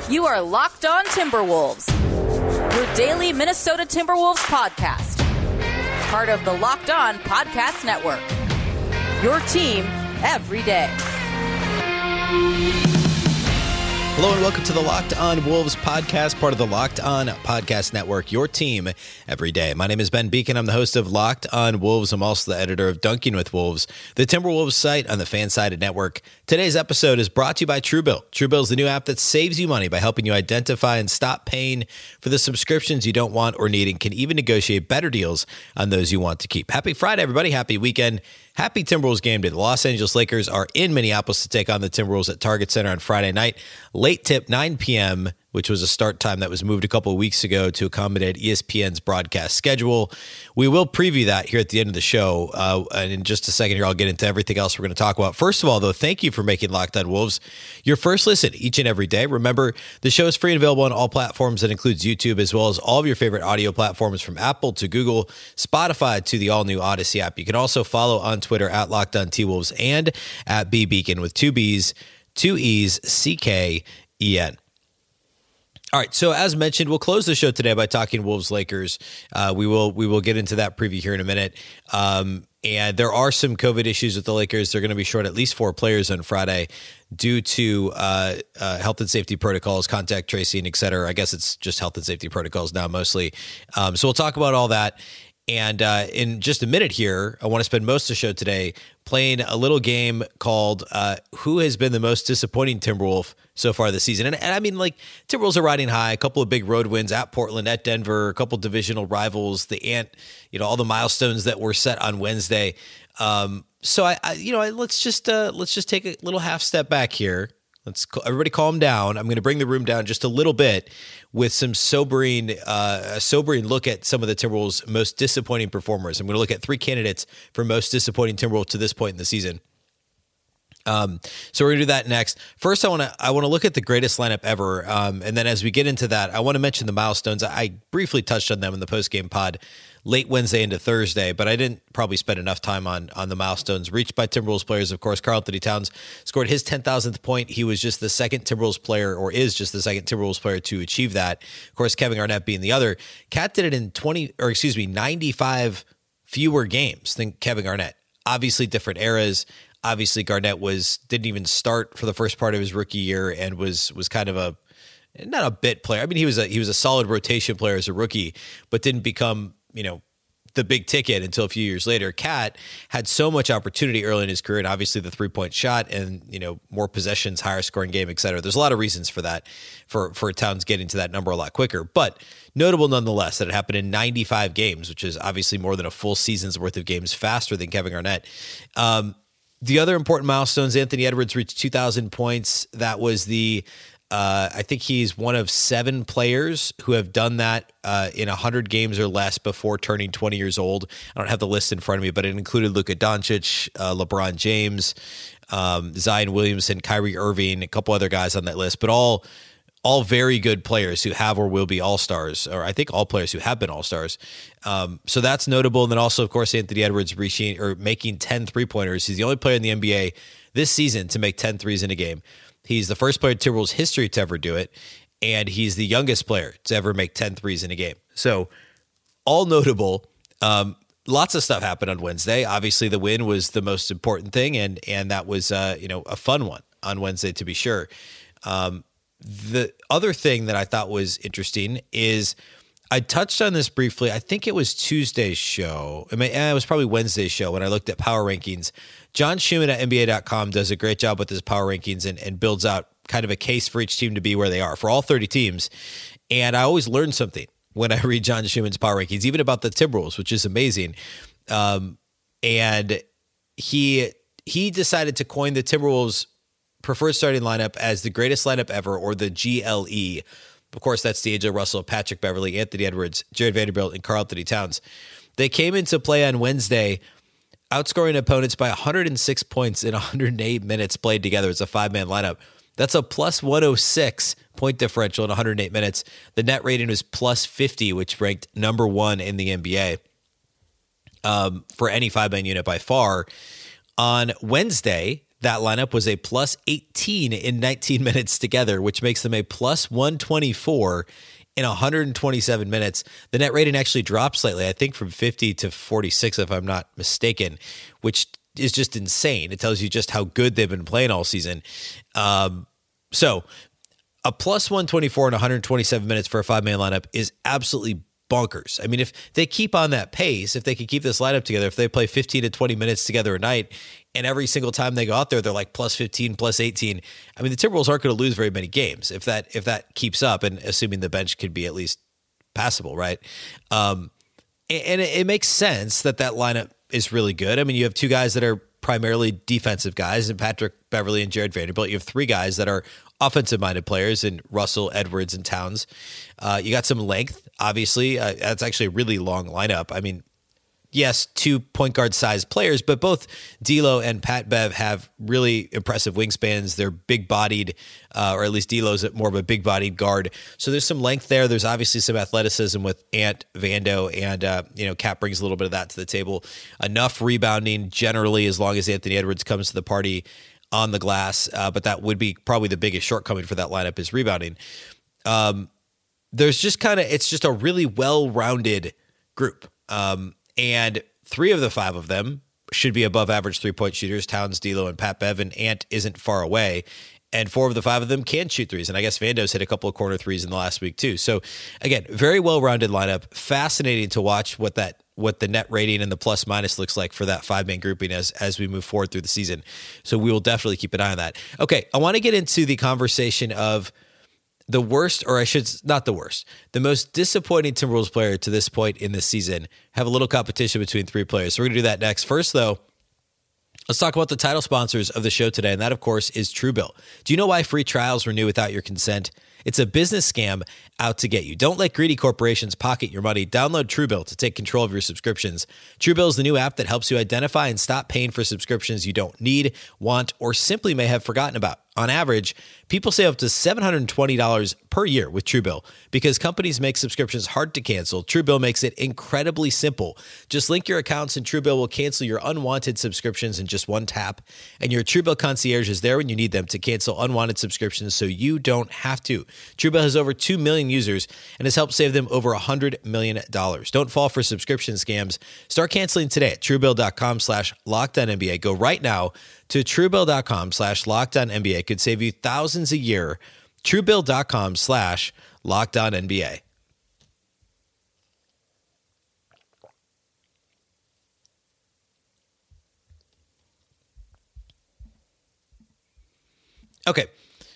You are Locked On Timberwolves, your daily Minnesota Timberwolves podcast. Part of the Locked On Podcast Network, your team every day. Hello and welcome to the Locked On Wolves podcast, part of the Locked On Podcast Network, your team every day. My name is Ben Beacon. I'm the host of Locked On Wolves. I'm also the editor of Dunking with Wolves, the Timberwolves site on the Fansided Network. Today's episode is brought to you by Truebill. Truebill is the new app that saves you money by helping you identify and stop paying for the subscriptions you don't want or need and can even negotiate better deals on those you want to keep. Happy Friday, everybody. Happy weekend. Happy Timberwolves game day. The Los Angeles Lakers are in Minneapolis to take on the Timberwolves at Target Center on Friday night. Late tip, 9 p.m., which was a start time that was moved a couple of weeks ago to accommodate ESPN's broadcast schedule. We will preview that here at the end of the show. And in just a second here, I'll get into everything else we're going to talk about. First of all, though, thank you for making Locked On Wolves your first listen each and every day. Remember, the show is free and available on all platforms. That includes YouTube, as well as all of your favorite audio platforms from Apple to Google, Spotify to the all-new Odyssey app. You can also follow on Twitter at Locked On T-Wolves and at BBeacon with two B's, two E's, C-K-E-N. All right, so as mentioned, we'll close the show today by talking Wolves-Lakers. We will get into that preview here in a minute. And there are some COVID issues with the Lakers. They're going to be short at least 4 players on Friday due to health and safety protocols, contact tracing, et cetera. I guess it's just health and safety protocols now mostly. So we'll talk about all that. And in just a minute here, I want to spend most of the show today playing a little game called Who Has Been the Most Disappointing Timberwolf so far this season. And I mean, like, Timberwolves are riding high, a couple of big road wins at Portland, at Denver, a couple divisional rivals, all the milestones that were set on Wednesday. So let's just take a little half step back here. Everybody calm down. I'm going to bring the room down just a little bit with some sobering look at some of the Timberwolves' most disappointing performers. I'm going to look at 3 candidates for most disappointing Timberwolves to this point in the season. So we're going to do that next. First, I want to look at the greatest lineup ever. And then as we get into that, I want to mention the milestones. I briefly touched on them in the post-game pod late Wednesday into Thursday, but I didn't probably spend enough time on the milestones reached by Timberwolves players. Of course, Karl-Anthony Towns scored his 10,000th point. He was just the second Timberwolves player, or is just the second Timberwolves player to achieve that. Of course, Kevin Garnett being the other. Cat did it in 95 fewer games than Kevin Garnett. Obviously different eras. Obviously, Garnett didn't even start for the first part of his rookie year and was kind of not a bit player. I mean, he was a solid rotation player as a rookie, but didn't become, the big ticket until a few years later. Cat had so much opportunity early in his career, and obviously the 3-point shot and, more possessions, higher scoring game, et cetera. There's a lot of reasons for that, for Towns getting to that number a lot quicker, but notable nonetheless that it happened in 95 games, which is obviously more than a full season's worth of games faster than Kevin Garnett. The other important milestones, Anthony Edwards reached 2,000 points. That was I think he's one of 7 players who have done that in 100 games or less before turning 20 years old. I don't have the list in front of me, but it included Luka Doncic, LeBron James, Zion Williamson, Kyrie Irving, a couple other guys on that list, but all very good players who have or will be all-stars, or I think all players who have been all-stars. So that's notable. And then also, of course, Anthony Edwards making 10 three-pointers. He's the only player in the NBA this season to make 10 threes in a game. He's the first player in Timberwolves history to ever do it, and he's the youngest player to ever make 10 threes in a game. So all notable. Lots of stuff happened on Wednesday. Obviously, the win was the most important thing, and that was a fun one on Wednesday, to be sure. The other thing that I thought was interesting is I touched on this briefly. I think it was Tuesday's show. It was probably Wednesday's show when I looked at power rankings. John Schumann at NBA.com does a great job with his power rankings and builds out kind of a case for each team to be where they are for all 30 teams. And I always learn something when I read John Schumann's power rankings, even about the Timberwolves, which is amazing. And he decided to coin the Timberwolves preferred starting lineup as the greatest lineup ever, or the GLE. Of course, that's D'Angelo Russell, Patrick Beverley, Anthony Edwards, Jared Vanderbilt, and Karl-Anthony Towns. They came into play on Wednesday, outscoring opponents by 106 points in 108 minutes played together. It's a 5-man lineup. That's a plus 106 point differential in 108 minutes. The net rating was plus 50, which ranked number 1 in the NBA for any 5-man unit by far. On Wednesday, that lineup was a plus 18 in 19 minutes together, which makes them a plus 124 in 127 minutes. The net rating actually dropped slightly, I think from 50 to 46, if I'm not mistaken, which is just insane. It tells you just how good they've been playing all season. So a plus 124 in 127 minutes for a 5-man lineup is absolutely bonkers. I mean, if they keep on that pace, if they can keep this lineup together, if they play 15 to 20 minutes together a night, and every single time they go out there, they're like plus 15, plus 18. I mean, the Timberwolves aren't going to lose very many games if that keeps up, and assuming the bench could be at least passable, right? And it makes sense that lineup is really good. I mean, you have two guys that are primarily defensive guys, and Patrick Beverley and Jared Vanderbilt. You have three guys that are offensive-minded players in Russell, Edwards, and Towns. You got some length, obviously. That's actually a really long lineup. I mean, yes, 2 point guard sized players, but both D'Lo and Pat Bev have really impressive wingspans. They're big bodied, or at least D'Lo's more of a big bodied guard. So there's some length there. There's obviously some athleticism with Ant, Vando, and Cat brings a little bit of that to the table. Enough rebounding generally, as long as Anthony Edwards comes to the party on the glass. But that would be probably the biggest shortcoming for that lineup is rebounding. There's just it's just a really well-rounded group. And 3 of the 5 of them should be above average 3-point shooters, Towns, D'Lo, and Pat Bev, and Ant isn't far away. And 4 of the 5 of them can shoot threes. And I guess Vando's hit a couple of corner threes in the last week too. So again, very well-rounded lineup. Fascinating to watch what the net rating and the plus minus looks like for that 5-man grouping as we move forward through the season. So we will definitely keep an eye on that. Okay, I want to get into the conversation of the worst, or I should not the worst, the most disappointing Timberwolves player to this point in this season. Have a little competition between 3 players. So we're going to do that next. First, though, let's talk about the title sponsors of the show today, and that, of course, is Truebill. Do you know why free trials renew without your consent? It's a business scam out to get you. Don't let greedy corporations pocket your money. Download Truebill to take control of your subscriptions. Truebill is the new app that helps you identify and stop paying for subscriptions you don't need, want, or simply may have forgotten about. On average, people save up to $720 per year with Truebill. Because companies make subscriptions hard to cancel, Truebill makes it incredibly simple. Just link your accounts and Truebill will cancel your unwanted subscriptions in just one tap. And your Truebill concierge is there when you need them to cancel unwanted subscriptions so you don't have to. Truebill has over 2 million users and has helped save them over $100 million. Don't fall for subscription scams. Start canceling today at Truebill.com/LockedOnNBA. Go right now to Truebill.com/LockedOnNBA. Could save you thousands a year. Truebill.com/LockedOnNBA. Okay.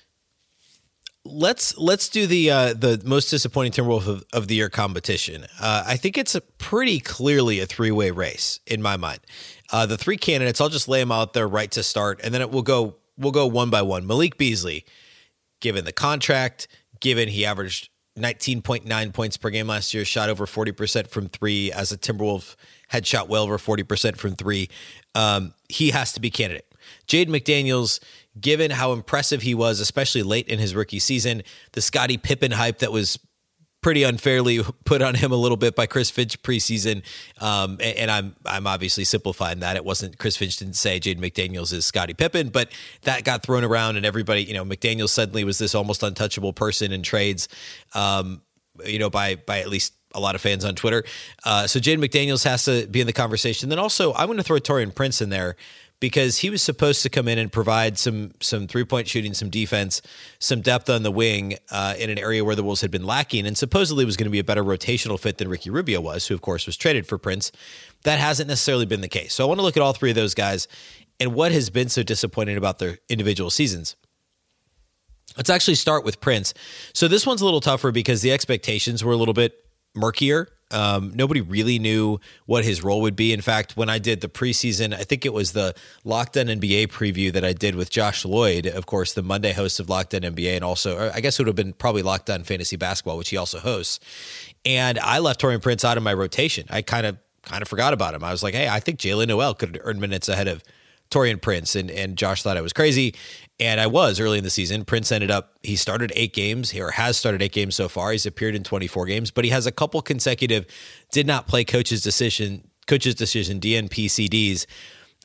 Let's do the most disappointing Timberwolves of the year competition. I think it's pretty clearly a 3-way race in my mind. The 3 candidates, I'll just lay them out there right to start, and then we'll go one by one. Malik Beasley, given the contract, given he averaged 19.9 points per game last year, shot over 40% from 3 as a Timberwolf, had shot well over 40% from 3. He has to be candidate. Jaden McDaniels, given how impressive he was, especially late in his rookie season, the Scottie Pippen hype that was pretty unfairly put on him a little bit by Chris Finch preseason. And I'm obviously simplifying that. It wasn't, Chris Finch didn't say Jaden McDaniels is Scottie Pippen, but that got thrown around and everybody, McDaniels suddenly was this almost untouchable person in trades, by at least a lot of fans on Twitter. So Jaden McDaniels has to be in the conversation. Then also I'm going to throw Taurean Prince in there, because he was supposed to come in and provide some 3-point shooting, some defense, some depth on the wing in an area where the Wolves had been lacking, and supposedly was going to be a better rotational fit than Ricky Rubio was, who, of course, was traded for Prince. That hasn't necessarily been the case. So I want to look at all 3 of those guys and what has been so disappointing about their individual seasons. Let's actually start with Prince. So this one's a little tougher because the expectations were a little bit murkier. Nobody really knew what his role would be. In fact, when I did the preseason, I think it was the Locked On NBA preview that I did with Josh Lloyd, of course, the Monday host of Locked On NBA, and also, I guess it would have been probably Locked On Fantasy Basketball, which he also hosts. And I left Taurean Prince out of my rotation. I kind of forgot about him. I was like, hey, I think Jalen Noel could earn minutes ahead of Taurean Prince, and Josh thought I was crazy, and I was early in the season. Prince he started 8 games, or has started 8 games so far. He's appeared in 24 games, but he has a couple consecutive did not play coach's decision DNP CDs.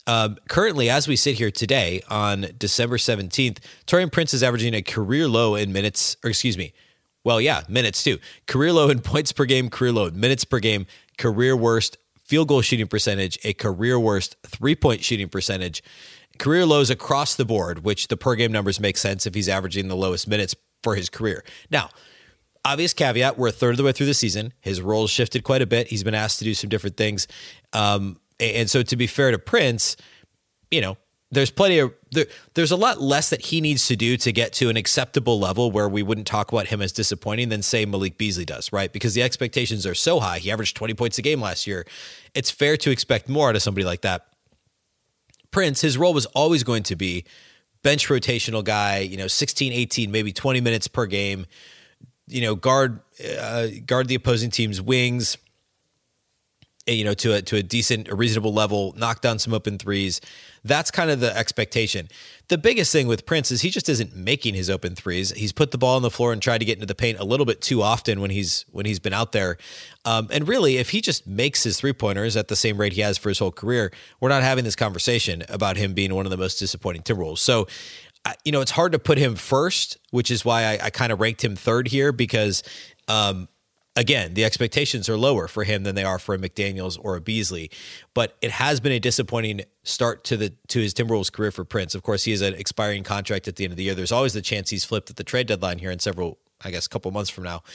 Currently, as we sit here today on December 17th, Taurean Prince is averaging a career low in minutes, minutes too. Career low in points per game, career low in minutes per game, career worst field goal shooting percentage, a career worst 3-point shooting percentage, career lows across the board, which the per game numbers make sense if he's averaging the lowest minutes for his career. Now, obvious caveat, we're a third of the way through the season. His role's shifted quite a bit. He's been asked to do some different things. And so to be fair to Prince, there's there's a lot less that he needs to do to get to an acceptable level where we wouldn't talk about him as disappointing than say Malik Beasley does, right? Because the expectations are so high. He averaged 20 points a game last year. It's fair to expect more out of somebody like that. Prince, his role was always going to be bench rotational guy, 16, 18, maybe 20 minutes per game, guard the opposing team's wings, to a decent, a reasonable level, knock down some open threes. That's kind of the expectation. The biggest thing with Prince is he just isn't making his open threes. He's put the ball on the floor and tried to get into the paint a little bit too often when he's been out there. And really, if he just makes his 3-pointers at the same rate he has for his whole career, we're not having this conversation about him being one of the most disappointing Timberwolves. So, it's hard to put him first, which is why I kind of ranked him third here because, again, the expectations are lower for him than they are for a McDaniels or a Beasley, but it has been a disappointing start to his Timberwolves career for Prince. Of course, he has an expiring contract at the end of the year. There's always the chance he's flipped at the trade deadline here in a couple months from now.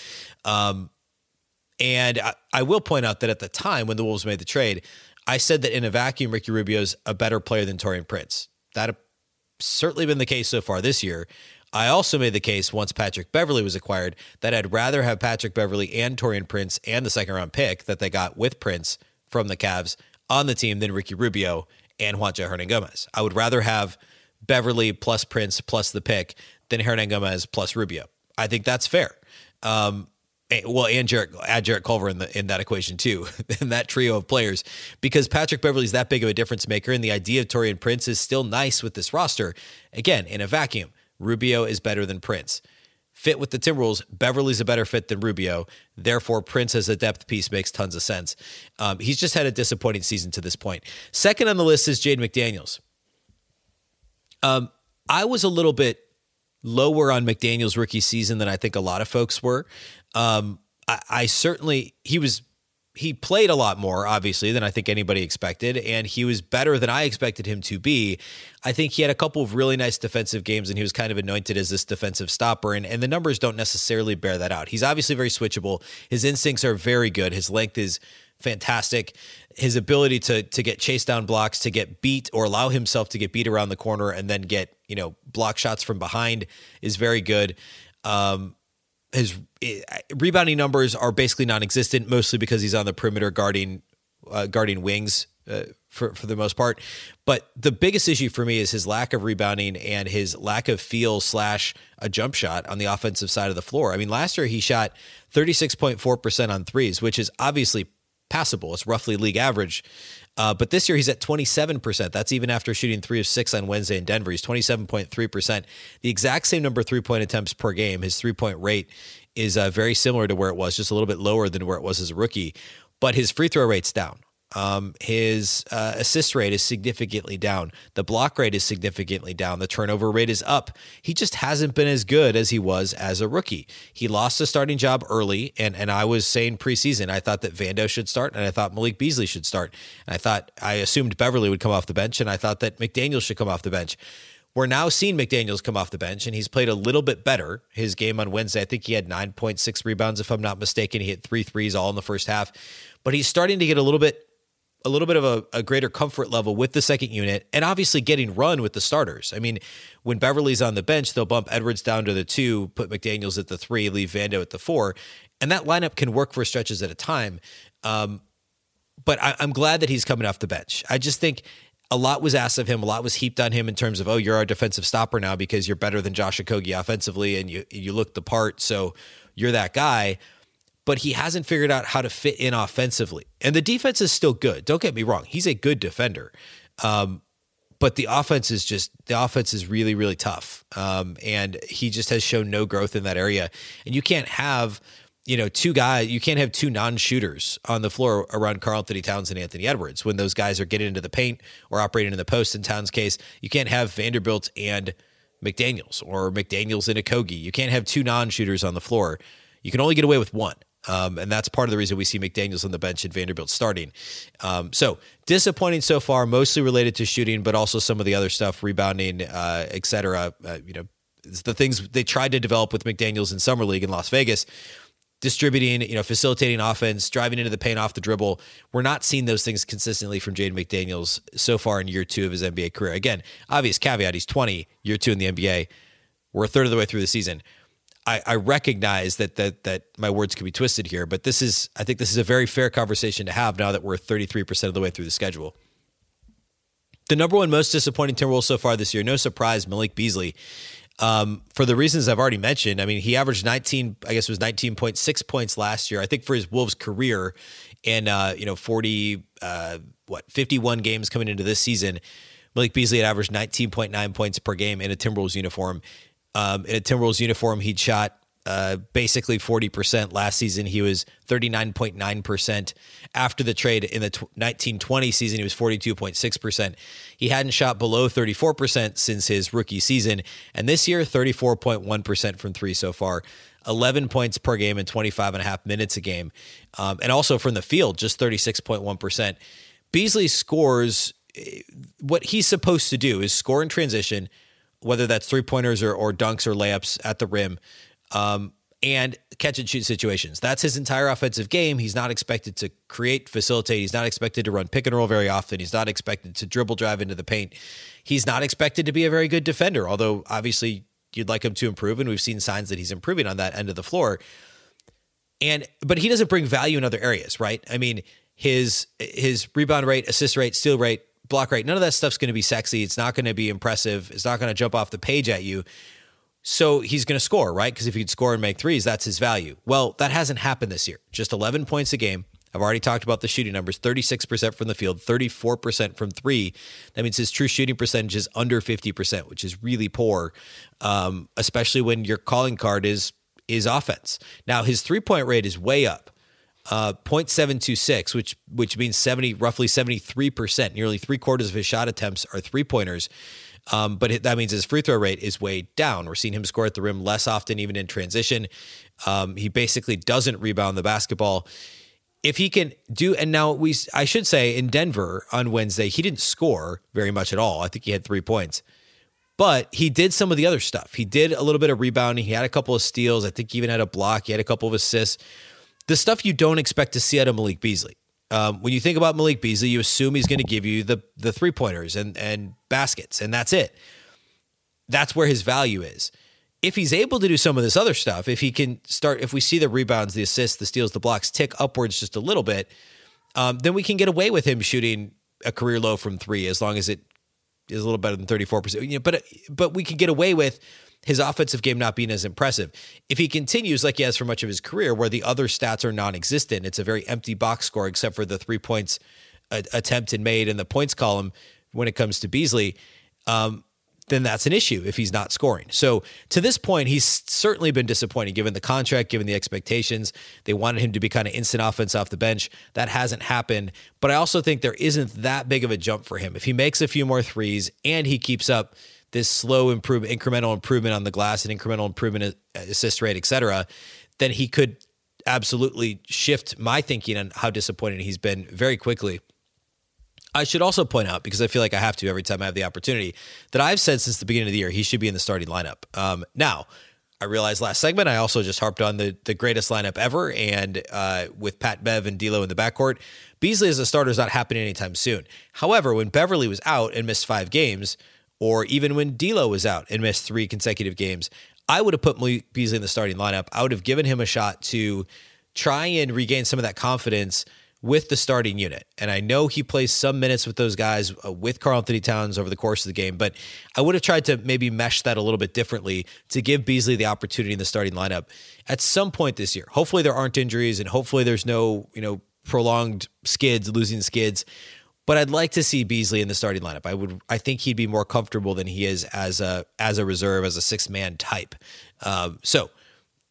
And I will point out that at the time when the Wolves made the trade, I said that in a vacuum, Ricky Rubio's a better player than Taurean Prince. That certainly been the case so far this year. I also made the case once Patrick Beverley was acquired that I'd rather have Patrick Beverley and Taurean Prince and the second-round pick that they got with Prince from the Cavs on the team than Ricky Rubio and Juancho Hernangomez. I would rather have Beverley plus Prince plus the pick than Hernangomez plus Rubio. I think that's fair. And Jarrett Culver in that equation too, in that trio of players, because Patrick Beverley's that big of a difference maker, and the idea of Taurean Prince is still nice with this roster. Again, in a vacuum, Rubio is better than Prince. Fit with the Timberwolves, Beverley's a better fit than Rubio. Therefore, Prince as a depth piece makes tons of sense. He's just had a disappointing season to this point. Second on the list is Jaden McDaniels. I was a little bit lower on McDaniels' rookie season than I think a lot of folks were. He played a lot more, obviously, than I think anybody expected, and he was better than I expected him to be. I think he had a couple of really nice defensive games, and he was kind of anointed as this defensive stopper, and the numbers don't necessarily bear that out. He's obviously very switchable. His instincts are very good. His length is fantastic. His ability to get chase down blocks, to get beat or allow himself to get beat around the corner and then get, block shots from behind is very good. His rebounding numbers are basically non-existent, mostly because he's on the perimeter guarding wings for the most part. But the biggest issue for me is his lack of rebounding and his lack of feel / a jump shot on the offensive side of the floor. I mean, last year he shot 36.4% on threes, which is obviously passable. It's roughly league average. But this year he's at 27%. That's even after shooting 3 of 6 on Wednesday in Denver. He's 27.3%. The exact same number of 3-point attempts per game. His 3-point rate is very similar to where it was, just a little bit lower than where it was as a rookie. But his free throw rate's down. His assist rate is significantly down. The block rate is significantly down. The turnover rate is up. He just hasn't been as good as he was as a rookie. He lost a starting job early, and I was saying preseason, I thought that Vando should start, and I thought Malik Beasley should start. And I assumed Beverley would come off the bench, and I thought that McDaniels should come off the bench. We're now seeing McDaniels come off the bench, and he's played a little bit better. His game on Wednesday, I think he had 9.6 rebounds, if I'm not mistaken. He hit 3 threes all in the first half. But he's starting to get a little bit of a greater comfort level with the second unit, and obviously getting run with the starters. I mean, when Beverley's on the bench, they'll bump Edwards down to the 2, put McDaniels at the 3, leave Vando at the 4, and that lineup can work for stretches at a time. But I'm glad that he's coming off the bench. I just think a lot was asked of him. A lot was heaped on him in terms of, oh, you're our defensive stopper now because you're better than Josh Okogie offensively and you look the part, so you're that guy. But he hasn't figured out how to fit in offensively. And the defense is still good. Don't get me wrong. He's a good defender. But the offense is really, really tough. And he just has shown no growth in that area. And you can't have, two guys, you can't have two non-shooters on the floor around Karl-Anthony Towns and Anthony Edwards when those guys are getting into the paint or operating in the post. In Towns' case, you can't have Vanderbilt and McDaniels or McDaniels and Okogie. You can't have two non-shooters on the floor. You can only get away with one. And that's part of the reason we see McDaniels on the bench and Vanderbilt starting. So disappointing so far, mostly related to shooting, but also some of the other stuff, rebounding, et cetera. The things they tried to develop with McDaniels in Summer League in Las Vegas, distributing, facilitating offense, driving into the paint off the dribble. We're not seeing those things consistently from Jaden McDaniels so far in year 2 of his NBA career. Again, obvious caveat, he's 20, year 2 in the NBA. We're a third of the way through the season. I recognize that my words could be twisted here, but I think this is a very fair conversation to have now that we're 33% of the way through the schedule. The number one most disappointing Timberwolves so far this year, no surprise, Malik Beasley. For the reasons I've already mentioned, I mean, he averaged 19.6 points last year. I think for his Wolves career and, 51 games coming into this season, Malik Beasley had averaged 19.9 points per game in a Timberwolves uniform. In a Timberwolves uniform, he'd shot basically 40% last season. He was 39.9% after the trade. In the 1920 season, he was 42.6%. He hadn't shot below 34% since his rookie season. And this year, 34.1% from three so far, 11 points per game and 25 and a half minutes a game. And also from the field, just 36.1%. Beasley scores what he's supposed to do is score in transition, whether that's three-pointers or dunks or layups at the rim, and catch and shoot situations. That's his entire offensive game. He's not expected to create, facilitate. He's not expected to run pick and roll very often. He's not expected to dribble drive into the paint. He's not expected to be a very good defender, although obviously you'd like him to improve, and we've seen signs that he's improving on that end of the floor. But he doesn't bring value in other areas, right? I mean, his rebound rate, assist rate, steal rate, block rate, none of that stuff's going to be sexy. It's not going to be impressive. It's not going to jump off the page at you. So he's going to score, right? Because if he'd score and make threes, that's his value. Well, that hasn't happened this year. Just 11 points a game. I've already talked about the shooting numbers, 36% from the field, 34% from three. That means his true shooting percentage is under 50%, which is really poor, especially when your calling card is offense. Now, his three-point rate is way up. 0.726, which means roughly 73%. Nearly 3/4 of his shot attempts are three-pointers. But that means his free throw rate is way down. We're seeing him score at the rim less often, even in transition. He basically doesn't rebound the basketball. If he can do, and now I should say in Denver on Wednesday, he didn't score very much at all. I think he had 3 points. But he did some of the other stuff. He did a little bit of rebounding. He had a couple of steals. I think he even had a block. He had a couple of assists. The stuff you don't expect to see out of Malik Beasley. When you think about Malik Beasley, you assume he's going to give you the three-pointers and baskets, and that's it. That's where his value is. If he's able to do some of this other stuff, if we see the rebounds, the assists, the steals, the blocks tick upwards just a little bit, then we can get away with him shooting a career low from three as long as it is a little better than 34%. But we can get away with his offensive game not being as impressive. If he continues like he has for much of his career, where the other stats are non-existent, it's a very empty box score except for the 3 points attempted made in the points column when it comes to Beasley, then that's an issue if he's not scoring. So to this point, he's certainly been disappointing given the contract, given the expectations. They wanted him to be kind of instant offense off the bench. That hasn't happened. But I also think there isn't that big of a jump for him. If he makes a few more threes and he keeps up this slow improvement, incremental improvement on the glass and incremental improvement assist rate, et cetera, then he could absolutely shift my thinking on how disappointed he's been very quickly. I should also point out, because I feel like I have to every time I have the opportunity, that I've said since the beginning of the year he should be in the starting lineup. Now, I realized last segment I also just harped on the greatest lineup ever, and with Pat Bev and D'Lo in the backcourt, Beasley as a starter is not happening anytime soon. However, when Beverly was out and missed 5 games, or even when D'Lo was out and missed 3 consecutive games, I would have put Malik Beasley in the starting lineup. I would have given him a shot to try and regain some of that confidence with the starting unit. And I know he plays some minutes with those guys, with Karl-Anthony Towns over the course of the game, but I would have tried to maybe mesh that a little bit differently to give Beasley the opportunity in the starting lineup at some point this year. Hopefully there aren't injuries, and hopefully there's no, prolonged losing skids. But I'd like to see Beasley in the starting lineup. I think he'd be more comfortable than he is as a reserve, as a 6-man type. So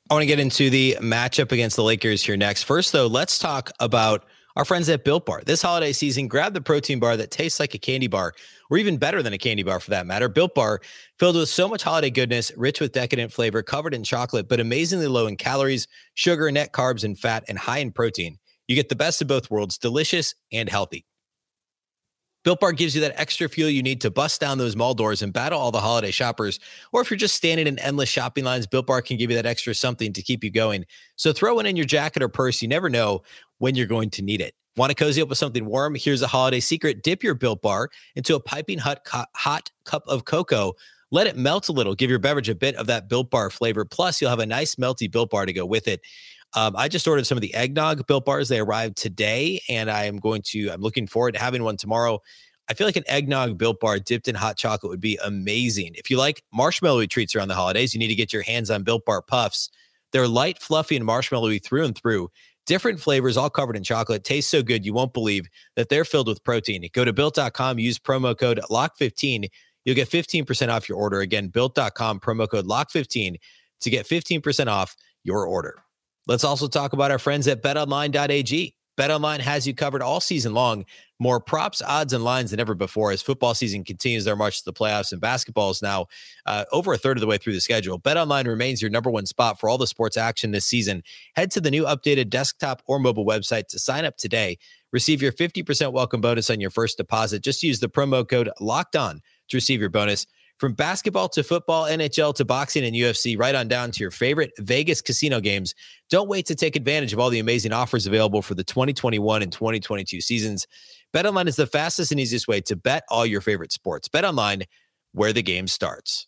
I want to get into the matchup against the Lakers here next. First, though, let's talk about our friends at Built Bar. This holiday season, grab the protein bar that tastes like a candy bar, or even better than a candy bar for that matter. Built Bar, filled with so much holiday goodness, rich with decadent flavor, covered in chocolate, but amazingly low in calories, sugar, net carbs, and fat, and high in protein. You get the best of both worlds, delicious and healthy. Built Bar gives you that extra fuel you need to bust down those mall doors and battle all the holiday shoppers. Or if you're just standing in endless shopping lines, Built Bar can give you that extra something to keep you going. So throw one in your jacket or purse. You never know when you're going to need it. Want to cozy up with something warm? Here's a holiday secret. Dip your Built Bar into a piping hot cup of cocoa. Let it melt a little. Give your beverage a bit of that Built Bar flavor. Plus, you'll have a nice melty Built Bar to go with it. I just ordered some of the eggnog Built Bars. They arrived today, and I'm looking forward to having one tomorrow. I feel like an eggnog Built Bar dipped in hot chocolate would be amazing. If you like marshmallowy treats around the holidays, you need to get your hands on Built Bar Puffs. They're light, fluffy, and marshmallowy through and through. Different flavors, all covered in chocolate. Tastes so good, you won't believe that they're filled with protein. Go to Built.com, use promo code LOCK15. You'll get 15% off your order. Again, Built.com, promo code LOCK15 to get 15% off your order. Let's also talk about our friends at BetOnline.ag. BetOnline has you covered all season long. More props, odds, and lines than ever before as football season continues their march to the playoffs, and basketball is now over a third of the way through the schedule. BetOnline remains your number one spot for all the sports action this season. Head to the new updated desktop or mobile website to sign up today. Receive your 50% welcome bonus on your first deposit. Just use the promo code LOCKEDON to receive your bonus. From basketball to football, NHL to boxing and UFC, right on down to your favorite Vegas casino games. Don't wait to take advantage of all the amazing offers available for the 2021 and 2022 seasons. BetOnline is the fastest and easiest way to bet all your favorite sports. BetOnline, where the game starts.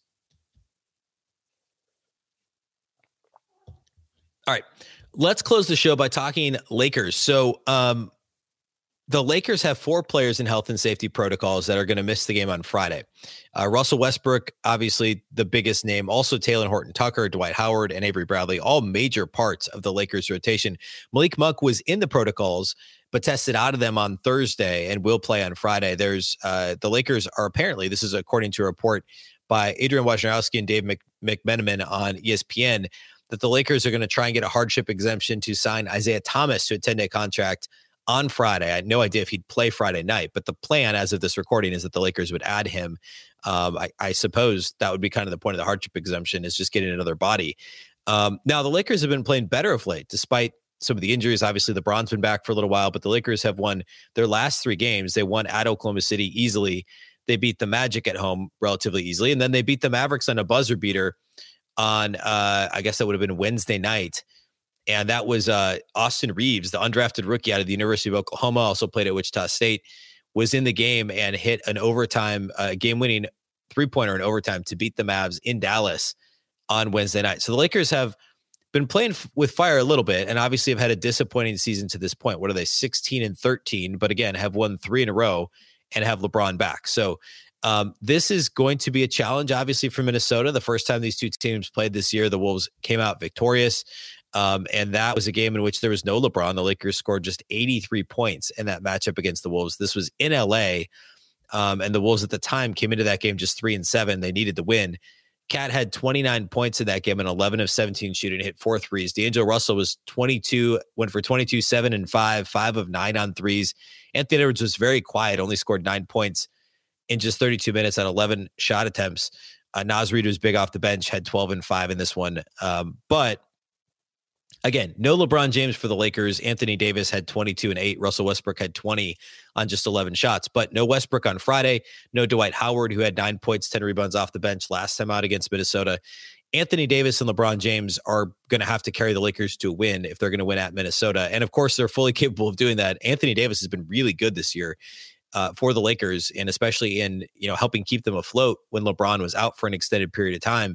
All right, let's close the show by talking Lakers. So, the Lakers have 4 players in health and safety protocols that are going to miss the game on Friday. Russell Westbrook, obviously the biggest name. Also, Taylor Horton-Tucker, Dwight Howard, and Avery Bradley, all major parts of the Lakers rotation. Malik Monk was in the protocols, but tested out of them on Thursday and will play on Friday. The Lakers are apparently, this is according to a report by Adrian Wojnarowski and Dave McMenamin on ESPN, that the Lakers are going to try and get a hardship exemption to sign Isaiah Thomas to a 10-day contract on Friday. I had no idea if he'd play Friday night, but the plan as of this recording is that the Lakers would add him. I suppose that would be kind of the point of the hardship exemption, is just getting another body. Now, the Lakers have been playing better of late, despite some of the injuries. Obviously, LeBron's been back for a little while, but the Lakers have won their last 3 games. They won at Oklahoma City easily. They beat the Magic at home relatively easily, and then they beat the Mavericks on a buzzer beater on, I guess that would have been Wednesday night. And that was Austin Reeves, the undrafted rookie out of the University of Oklahoma, also played at Wichita State, was in the game and hit an overtime, game-winning three-pointer in overtime to beat the Mavs in Dallas on Wednesday night. So the Lakers have been playing with fire a little bit, and obviously have had a disappointing season to this point. What are they, 16-13? But again, have won 3 in a row and have LeBron back. So this is going to be a challenge, obviously, for Minnesota. The first time these two teams played this year, the Wolves came out victorious. And that was a game in which there was no LeBron. The Lakers scored just 83 points in that matchup against the Wolves. This was in LA. And the Wolves at the time came into that game just 3-7. They needed the win. Cat had 29 points in that game and 11 of 17 shooting, hit 4 threes. D'Angelo Russell was 22, went for 22, 7 and 5, 5 of 9 on threes. Anthony Edwards was very quiet, only scored 9 points in just 32 minutes on 11 shot attempts. Naz Reid was big off the bench, had 12 and 5 in this one. But again, no LeBron James for the Lakers. Anthony Davis had 22 and 8. Russell Westbrook had 20 on just 11 shots. But no Westbrook on Friday. No Dwight Howard, who had 9 points, 10 rebounds off the bench last time out against Minnesota. Anthony Davis and LeBron James are going to have to carry the Lakers to a win if they're going to win at Minnesota. And of course, they're fully capable of doing that. Anthony Davis has been really good this year for the Lakers, and especially in, helping keep them afloat when LeBron was out for an extended period of time.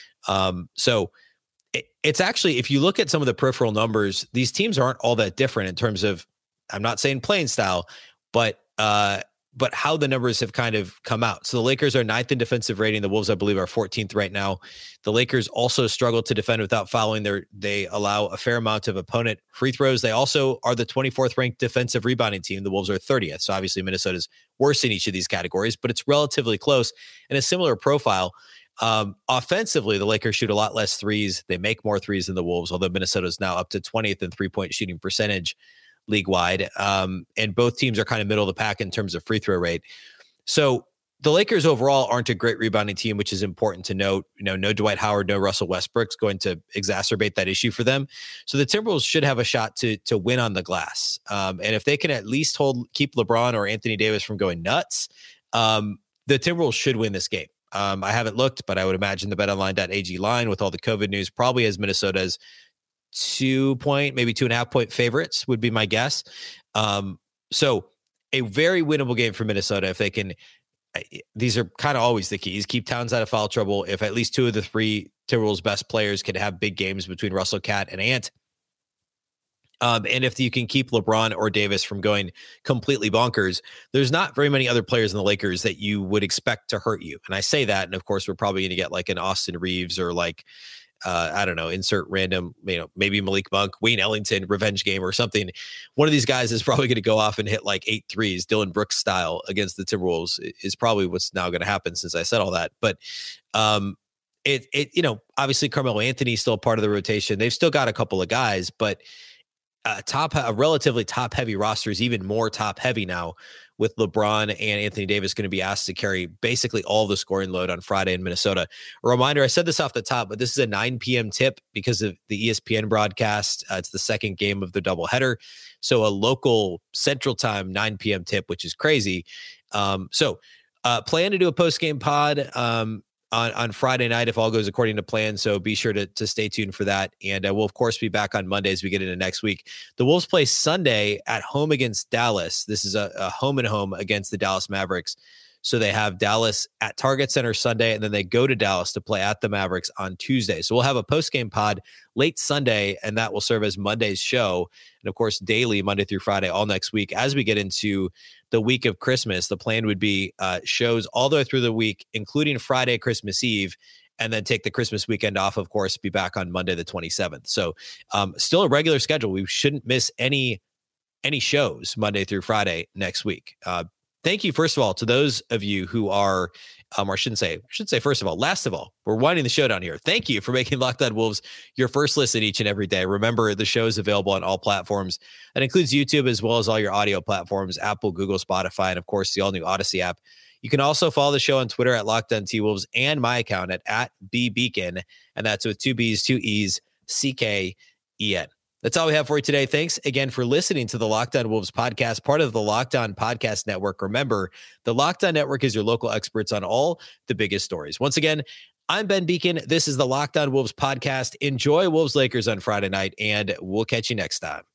So it's actually, if you look at some of the peripheral numbers, these teams aren't all that different in terms of, I'm not saying playing style, but how the numbers have kind of come out. So the Lakers are 9th in defensive rating. The Wolves, I believe, are 14th right now. The Lakers also struggle to defend without fouling. They allow a fair amount of opponent free throws. They also are the 24th ranked defensive rebounding team. The Wolves are 30th. So obviously Minnesota's worse in each of these categories, but it's relatively close and a similar profile. Offensively, the Lakers shoot a lot less threes. They make more threes than the Wolves, although Minnesota's now up to 20th in three-point shooting percentage league-wide. And both teams are kind of middle of the pack in terms of free throw rate. So the Lakers overall aren't a great rebounding team, which is important to note. No Dwight Howard, no Russell Westbrook's going to exacerbate that issue for them. So the Timberwolves should have a shot to win on the glass. And if they can at least keep LeBron or Anthony Davis from going nuts, the Timberwolves should win this game. I haven't looked, but I would imagine the betonline.ag line with all the COVID news probably has Minnesota's 2-point, maybe 2.5-point favorites would be my guess. So a very winnable game for Minnesota if they can. These are kind of always the keys. Keep Towns out of foul trouble. If at least two of the three Timberwolves' best players can have big games between Russell, Cat, and Ant. And if you can keep LeBron or Davis from going completely bonkers, there's not very many other players in the Lakers that you would expect to hurt you. And I say that, and of course, we're probably going to get like an Austin Reeves or like, I don't know, insert random, maybe Malik Monk, Wayne Ellington revenge game or something. One of these guys is probably going to go off and hit like 8 threes, Dylan Brooks style against the Timberwolves is probably what's now going to happen since I said all that. But obviously Carmelo Anthony's still part of the rotation. They've still got a couple of guys, but a relatively top heavy roster is even more top heavy now with LeBron and Anthony Davis going to be asked to carry basically all the scoring load on Friday in Minnesota. A reminder, I said this off the top, but this is a 9 p.m. tip because of the ESPN broadcast. It's the second game of the doubleheader. So a local Central Time 9 p.m. tip, which is crazy. So plan to do a post-game pod on Friday night if all goes according to plan. So be sure to stay tuned for that. And we'll, of course, be back on Monday as we get into next week. The Wolves play Sunday at home against Dallas. This is a home and home against the Dallas Mavericks. So they have Dallas at Target Center Sunday, and then they go to Dallas to play at the Mavericks on Tuesday. So we'll have a post-game pod late Sunday, and that will serve as Monday's show. And, of course, daily, Monday through Friday, all next week. As we get into the week of Christmas, the plan would be shows all the way through the week, including Friday, Christmas Eve, and then take the Christmas weekend off, of course, be back on Monday the 27th. So still a regular schedule. We shouldn't miss any shows Monday through Friday next week. Thank you, first of all, to those of you who are, or I should say, first of all, last of all, we're winding the show down here. Thank you for making Locked On Wolves your first listen each and every day. Remember, the show is available on all platforms. That includes YouTube as well as all your audio platforms, Apple, Google, Spotify, and of course, the all-new Odyssey app. You can also follow the show on Twitter at Locked On T-Wolves and my account at @BBeacon, and that's with 2 B's, 2 E's, CKEN. That's all we have for you today. Thanks again for listening to the Locked On Wolves podcast, part of the Locked On Podcast Network. Remember, the Locked On Network is your local experts on all the biggest stories. Once again, I'm Ben Beacon. This is the Locked On Wolves podcast. Enjoy Wolves Lakers on Friday night, and we'll catch you next time.